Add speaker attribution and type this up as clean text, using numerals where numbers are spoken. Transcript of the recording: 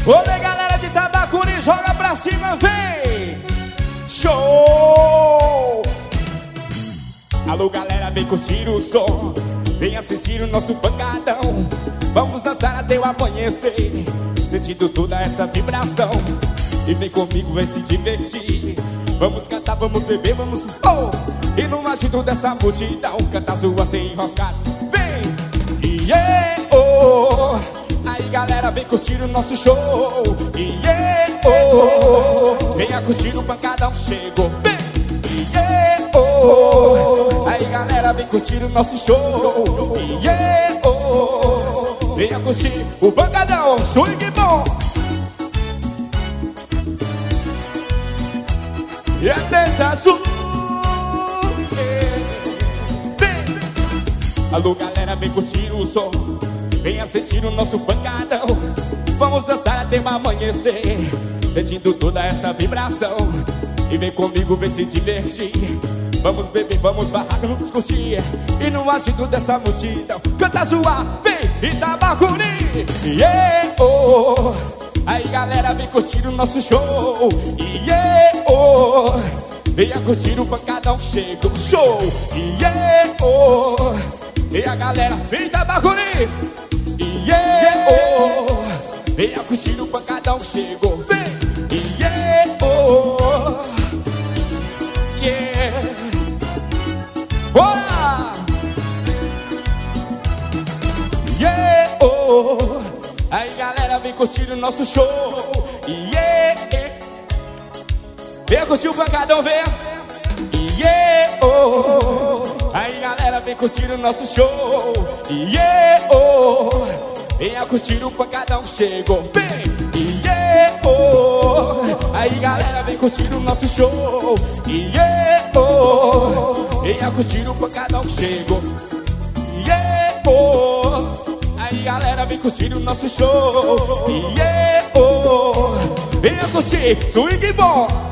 Speaker 1: Olê, galera de Tabacuri, joga pra cima, vem! Show! Alô, galera, vem curtir o som, vem assistir o nosso pancadão. Vamos dançar até o amanhecer, sentindo toda essa vibração. E vem comigo, vai se divertir. Vamos cantar, vamos beber, vamos... Oh! E no agito dessa multidão, canta as ruas sem enroscar. Vem! Yeah, oh! Aí, galera, vem curtir o nosso show. Yeah, oh! Venha curtir o pancadão, chegou. Vem! Yeah, oh! Aí, galera, vem curtir o nosso show. Yeah, oh! Venha curtir o pancadão, swing bom. E a dança azul. Alô, galera, vem curtir o som, venha sentir o nosso pancadão. Vamos dançar até o amanhecer, sentindo toda essa vibração. E vem comigo, vem se divertir. Vamos beber, vamos farrar, vamos curtir. E no agito dessa multidão, canta zoar, vem Itabacuri. Yeah, oh! Aí, galera, vem curtir o nosso show. Yeah, oh! Venha curtir o pancadão, chega o show. Yeah, oh! E a galera, vem Itabacuri. Yeah, oh! Venha curtir o pancadão, chegou, vem. Yeah, oh! Yeah! Bora! Yeah, oh! Aí, galera, vem curtir o nosso show. Yeah! Venha curtir o pancadão, vem. Yeah, oh! Aí, galera, vem curtir o nosso show. Yeah, oh! Venha curtir o pancadão, chegou, vem. Yeah, oh! Aí, galera, vem curtir o nosso show. Yeah, oh! Venha curtir o pancadão, chegou. Yeah, oh! Aí, galera, vem curtir o nosso show. Yeah, oh! Venha curtir, swing bom.